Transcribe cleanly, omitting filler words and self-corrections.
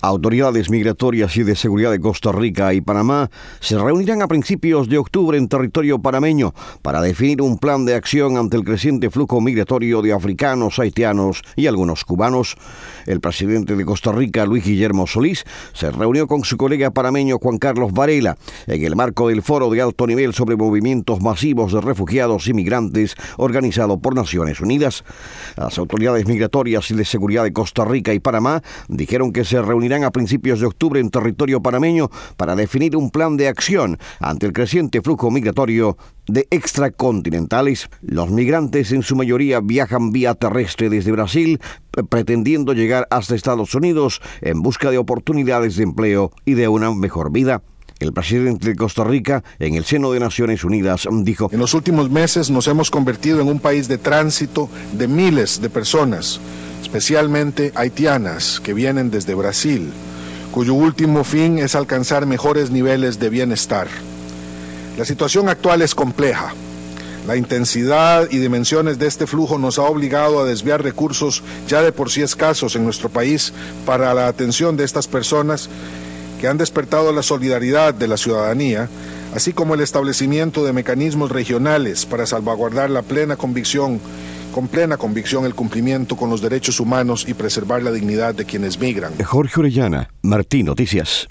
Autoridades migratorias y de seguridad de Costa Rica y Panamá se reunirán a principios de octubre en territorio panameño para definir un plan de acción ante el creciente flujo migratorio de africanos, haitianos y algunos cubanos. El presidente de Costa Rica, Luis Guillermo Solís, se reunió con su colega panameño Juan Carlos Varela en el marco del foro de alto nivel sobre movimientos masivos de refugiados y migrantes organizado por Naciones Unidas. Las autoridades migratorias y de seguridad de Costa Rica y Panamá dijeron que se reunirán a principios de octubre en territorio panameño para definir un plan de acción ante el creciente flujo migratorio de extracontinentales. Los migrantes en su mayoría viajan vía terrestre desde Brasil, pretendiendo llegar hasta Estados Unidos en busca de oportunidades de empleo y de una mejor vida. El presidente de Costa Rica, en el seno de Naciones Unidas, dijo: En los últimos meses nos hemos convertido en un país de tránsito de miles de personas, especialmente haitianas, que vienen desde Brasil, cuyo último fin es alcanzar mejores niveles de bienestar. La situación actual es compleja. La intensidad y dimensiones de este flujo nos ha obligado a desviar recursos ya de por sí escasos en nuestro país para la atención de estas personas que han despertado la solidaridad de la ciudadanía, así como el establecimiento de mecanismos regionales para salvaguardar con plena convicción el cumplimiento con los derechos humanos y preservar la dignidad de quienes migran. Jorge Orellana, Martín Noticias.